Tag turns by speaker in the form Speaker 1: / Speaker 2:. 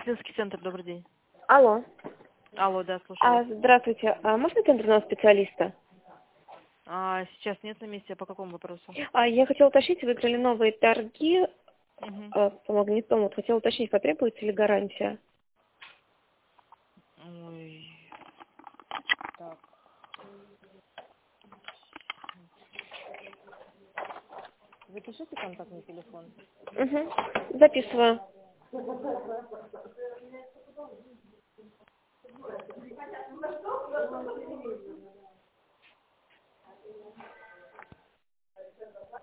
Speaker 1: Медицинский центр, добрый день.
Speaker 2: Алло.
Speaker 1: Алло, да, слушаю.
Speaker 2: Здравствуйте. Можно центрного специалиста?
Speaker 1: Сейчас нет на месте, а по какому вопросу?
Speaker 2: Я хотела уточнить, выиграли новые торги
Speaker 1: Угу.
Speaker 2: по магнитому. Вот хотела уточнить, потребуется ли гарантия?
Speaker 1: Ой. Так. Запишите контактный телефон.
Speaker 2: Угу. Записываю.